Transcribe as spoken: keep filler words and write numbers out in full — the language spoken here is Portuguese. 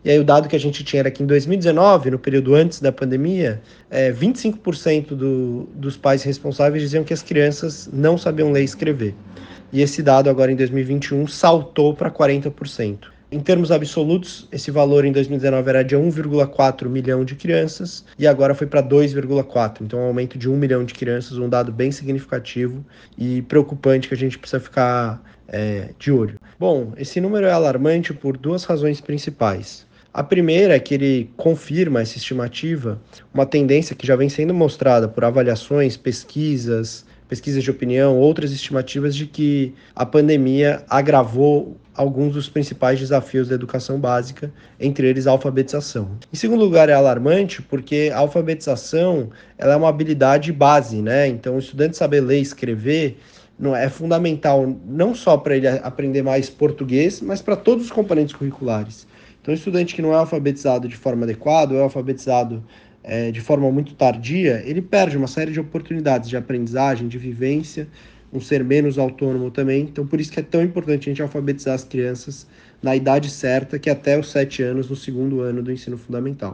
E aí o dado que a gente tinha era que em dois mil e dezenove, no período antes da pandemia, é, vinte e cinco por cento do, dos pais responsáveis diziam que as crianças não sabiam ler e escrever. E esse dado agora em dois mil e vinte e um saltou para quarenta por cento. Em termos absolutos, esse valor em dois mil e dezenove era de um vírgula quatro milhão de crianças e agora foi para dois vírgula quatro. Então, um aumento de um milhão de crianças, um dado bem significativo e preocupante que a gente precisa ficar é, de olho. Bom, esse número é alarmante por duas razões principais. A primeira é que ele confirma essa estimativa, uma tendência que já vem sendo mostrada por avaliações, pesquisas, pesquisas de opinião, outras estimativas de que a pandemia agravou alguns dos principais desafios da educação básica, entre eles a alfabetização. Em segundo lugar, é alarmante porque a alfabetização ela é uma habilidade base, né? Então, o estudante saber ler e escrever não é fundamental não só para ele aprender mais português, mas para todos os componentes curriculares. Então, o estudante que não é alfabetizado de forma adequada, ou é alfabetizado é, de forma muito tardia, ele perde uma série de oportunidades de aprendizagem, de vivência, um ser menos autônomo também. Então, por isso que é tão importante a gente alfabetizar as crianças na idade certa, que é até os sete anos, no segundo ano do ensino fundamental.